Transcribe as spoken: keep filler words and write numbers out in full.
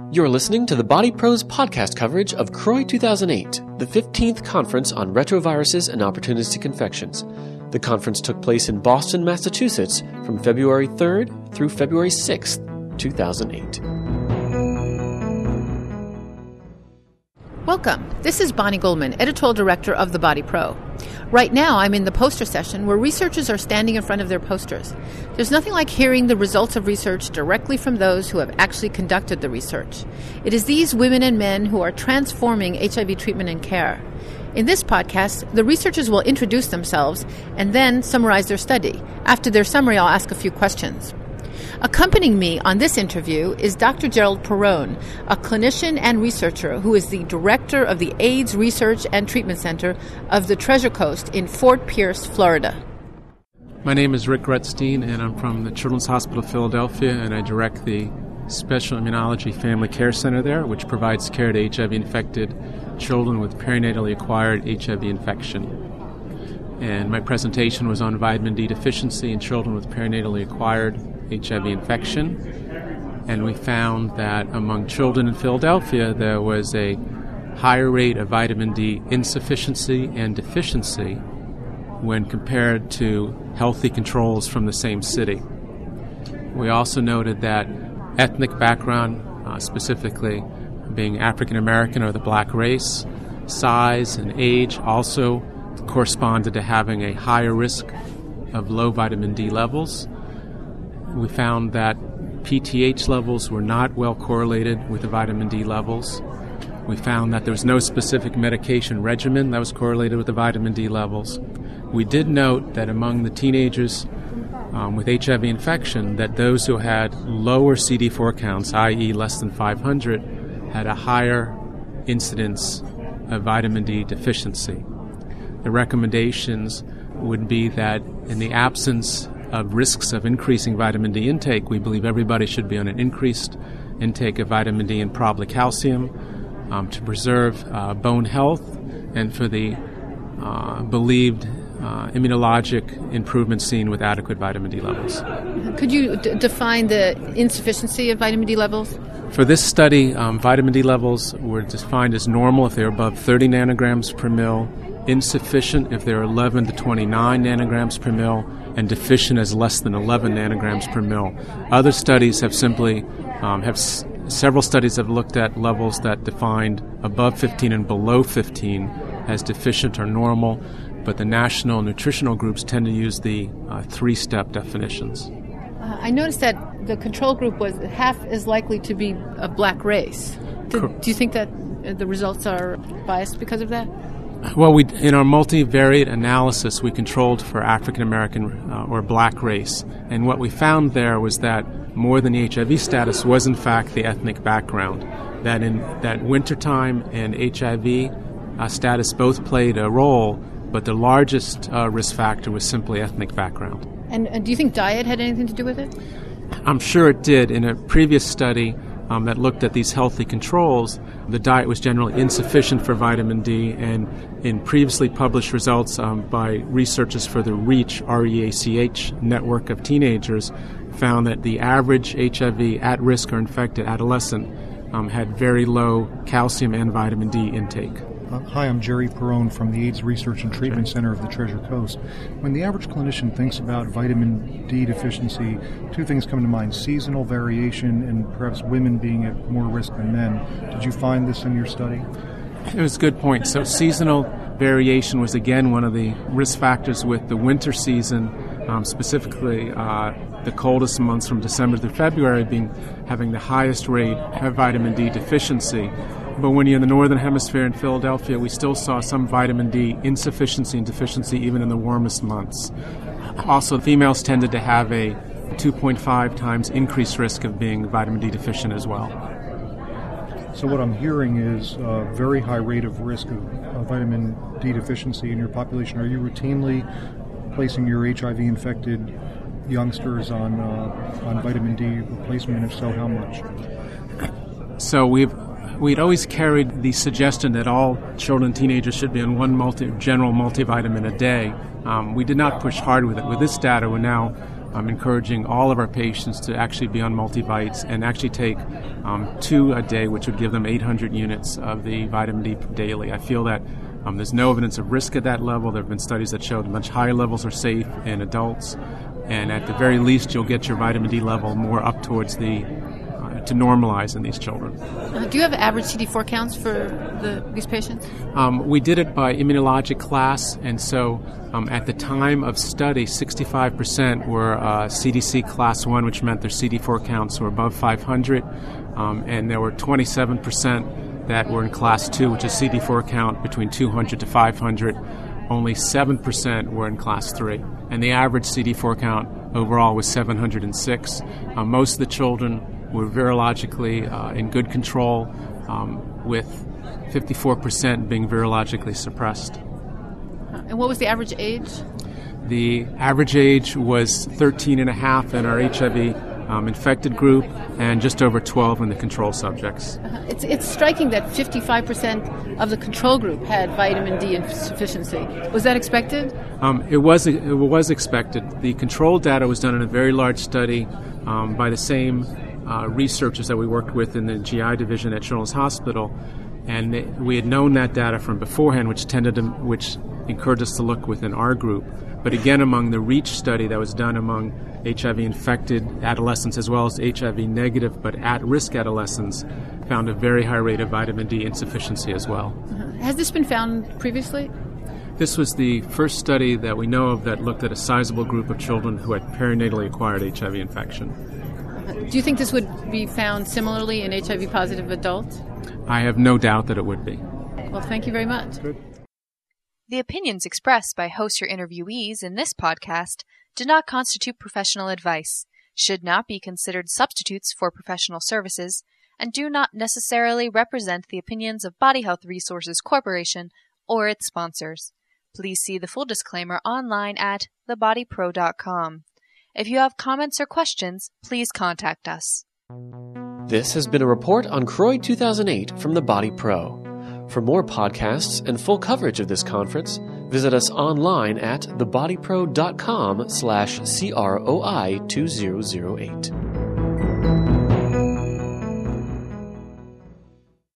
You're listening to the Body Pros podcast coverage of C R O I two thousand eight, the fifteenth Conference on Retroviruses and Opportunistic Infections. The conference took place in Boston, Massachusetts from February third through February sixth, two thousand eight. Welcome. This is Bonnie Goldman, editorial director of The Body Pro. Right now, I'm in the poster session where researchers are standing in front of their posters. There's nothing like hearing the results of research directly from those who have actually conducted the research. It is these women and men who are transforming H I V treatment and care. In this podcast, the researchers will introduce themselves and then summarize their study. After their summary, I'll ask a few questions. Accompanying me on this interview is Doctor Gerald Perrone, a clinician and researcher who is the director of the AIDS Research and Treatment Center of the Treasure Coast in Fort Pierce, Florida. My name is Rick Gretstein, and I'm from the Children's Hospital of Philadelphia, and I direct the Special Immunology Family Care Center there, which provides care to H I V-infected children with perinatally acquired H I V infection. And my presentation was on vitamin D deficiency in children with perinatally acquired H I V infection, and we found that among children in Philadelphia there was a higher rate of vitamin D insufficiency and deficiency when compared to healthy controls from the same city. We also noted that ethnic background, uh, specifically being African American or the black race, size and age also corresponded to having a higher risk of low vitamin D levels. We found that P T H levels were not well correlated with the vitamin D levels. We found that there was no specific medication regimen that was correlated with the vitamin D levels. We did note that among the teenagers um, with H I V infection, that those who had lower C D four counts, that is less than five hundred, had a higher incidence of vitamin D deficiency. The recommendations would be that in the absence of risks of increasing vitamin D intake, we believe everybody should be on an increased intake of vitamin D and probably calcium um, to preserve uh, bone health and for the uh, believed uh, immunologic improvement seen with adequate vitamin D levels. Could you d- define the insufficiency of vitamin D levels? For this study, um, vitamin D levels were defined as normal if they're above thirty nanograms per mil, insufficient if they're eleven to twenty-nine nanograms per mil, and deficient as less than eleven nanograms per mil. Other studies have simply, um, have s- several studies have looked at levels that defined above fifteen and below fifteen as deficient or normal, but the national nutritional groups tend to use the uh, three-step definitions. Uh, I noticed that the control group was half as likely to be a black race. Do, do you think that the results are biased because of that? Well, we, in our multivariate analysis, we controlled for African American uh, or black race, and what we found there was that more than the H I V status was in fact the ethnic background. That in that wintertime and H I V uh, status both played a role, but the largest uh, risk factor was simply ethnic background. And, and do you think diet had anything to do with it? I'm sure it did. In a previous study Um, that looked at these healthy controls, the diet was generally insufficient for vitamin D, and in previously published results um, by researchers for the REACH, R E A C H network of teenagers, found that the average H I V at-risk or infected adolescent um, had very low calcium and vitamin D intake. Uh, hi, I'm Jerry Perrone from the AIDS Research and Treatment Center of the Treasure Coast. When the average clinician thinks about vitamin D deficiency, two things come to mind: seasonal variation and perhaps women being at more risk than men. Did you find this in your study? It was a good point. So seasonal variation was again one of the risk factors with the winter season, um, specifically uh, the coldest months from December through February being having the highest rate of vitamin D deficiency. But when you're in the northern hemisphere in Philadelphia, we still saw some vitamin D insufficiency and deficiency even in the warmest months. Also, females tended to have a two point five times increased risk of being vitamin D deficient as well. So what I'm hearing is a very high rate of risk of uh, vitamin D deficiency in your population. Are you routinely placing your H I V-infected youngsters on uh, on vitamin D replacement, and if so, how much? So we've We'd always carried the suggestion that all children and teenagers should be on one multi, general multivitamin a day. Um, we did not push hard with it. With this data, we're now I'm encouraging all of our patients to actually be on multivites and actually take um, two a day, which would give them eight hundred units of the vitamin D daily. I feel that um, there's no evidence of risk at that level. There have been studies that show that much higher levels are safe in adults, and at the very least, you'll get your vitamin D level more up towards the to normalize in these children. Uh, do you have average C D four counts for the, these patients? Um, we did it by immunologic class, and so um, at the time of study, sixty-five percent were uh, C D C class one, which meant their C D four counts were above five hundred, um, and there were twenty-seven percent that were in class two, which is C D four count between two hundred to five hundred. Only seven percent were in class three, and the average C D four count overall was seven hundred six. Uh, most of the children were virologically uh, in good control, um, with fifty-four percent being virologically suppressed. And what was the average age? The average age was thirteen and a half in our H I V um, infected group and just over twelve in the control subjects. Uh-huh. It's, it's striking that fifty-five percent of the control group had vitamin D insufficiency. Was that expected? Um, it was it was expected. The control data was done in a very large study um, by the same Uh, researchers that we worked with in the G I division at Children's Hospital, and they, we had known that data from beforehand, which tended to, which encouraged us to look within our group. But again, among the REACH study that was done among H I V-infected adolescents as well as H I V-negative but at-risk adolescents, found a very high rate of vitamin D insufficiency as well. Uh-huh. Has this been found previously? This was the first study that we know of that looked at a sizable group of children who had perinatally acquired H I V infection. Do you think this would be found similarly in H I V-positive adults? I have no doubt that it would be. Well, thank you very much. Good. The opinions expressed by hosts or interviewees in this podcast do not constitute professional advice, should not be considered substitutes for professional services, and do not necessarily represent the opinions of Body Health Resources Corporation or its sponsors. Please see the full disclaimer online at the body pro dot com. If you have comments or questions, please contact us. This has been a report on C R O I two thousand eight from the Body Pro. For more podcasts and full coverage of this conference, visit us online at the body pro dot com slash C R O I two thousand eight.